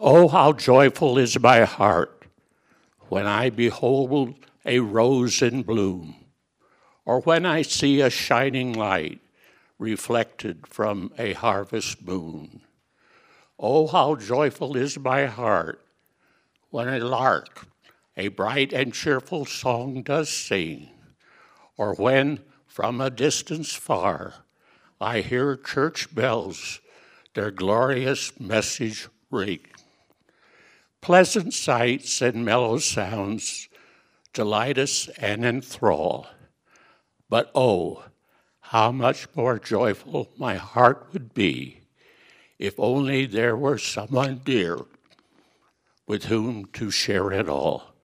Oh, how joyful is my heart when I behold a rose in bloom, or when I see a shining light reflected from a harvest moon. Oh, how joyful is my heart when a lark a bright and cheerful song does sing, or when from a distance far I hear church bells their glorious message ring. Pleasant sights and mellow sounds delight us and enthrall, but oh, how much more joyful my heart would be if only there were someone dear with whom to share it all.